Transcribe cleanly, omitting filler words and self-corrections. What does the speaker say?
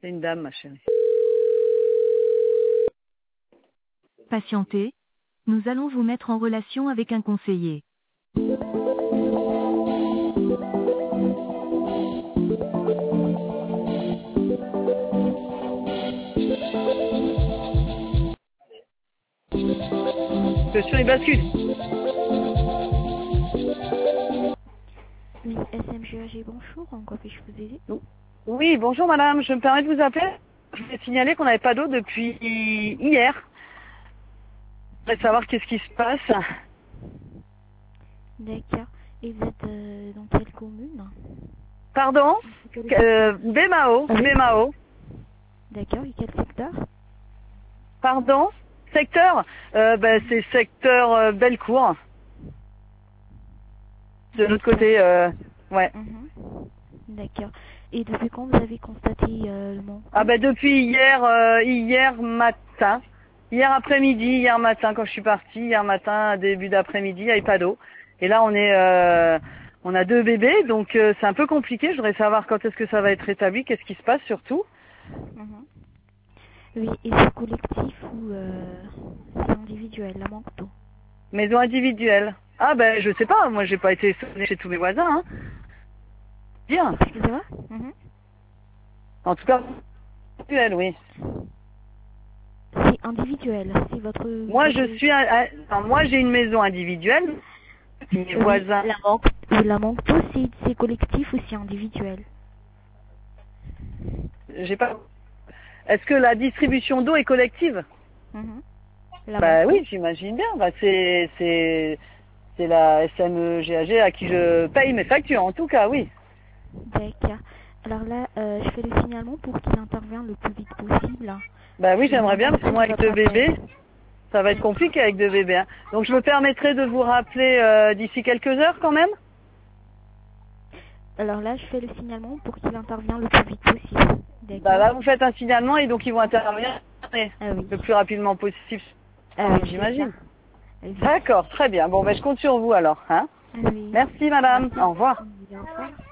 C'est une dame, ma chérie. Patientez. Nous allons vous mettre en relation avec un conseiller. Sur les bascules. Oui, SMGAG, bonjour, en quoi puis-je vous aider? Oui, bonjour madame, je me permets de vous appeler. Je voulais signaler qu'on n'avait pas d'eau depuis hier. Je voudrais savoir qu'est-ce qui se passe. D'accord. Et vous êtes dans quelle commune? Pardon Bémao, Ah oui. Bémao. D'accord, et quel secteur? Pardon Secteur c'est secteur Bellecour. De l'autre côté, ouais. D'accord. Et depuis quand vous avez constaté le manque? Depuis hier matin. Hier après-midi, hier matin quand je suis partie, hier matin, début d'après-midi, il n'y avait pas d'eau. Et là on a 2 bébés, donc c'est un peu compliqué. Je voudrais savoir quand est-ce que ça va être rétabli, qu'est-ce qui se passe surtout. Oui, et c'est collectif ou c'est individuel, la manque d'eau? Maison individuelle. Je sais pas, moi j'ai pas été sonnée chez tous mes voisins. Hein. Bien. Excusez-moi? En tout cas, individuelle, oui. C'est individuel, c'est votre... Moi moi j'ai une maison individuelle. Mes voisins. La manque d'eau, c'est collectif ou c'est individuel? J'ai pas. Est-ce que la distribution d'eau est collective? Oui, j'imagine bien. C'est la SMGAG à qui je paye mes factures, en tout cas, oui. D'accord. Alors là, je fais le signalement pour qu'il intervienne le plus vite possible. Oui, j'aimerais bien, parce que moi, avec 2 bébés, ça va être compliqué avec 2 bébés. Hein. Donc, je me permettrai de vous rappeler d'ici quelques heures, quand même. Alors là, je fais le signalement pour qu'il intervienne le plus vite possible. Là, vous faites un signalement et donc ils vont intervenir le plus rapidement possible, j'imagine. D'accord, très bien. Bon, je compte sur vous alors. Hein. Merci, madame. Au revoir. Au revoir.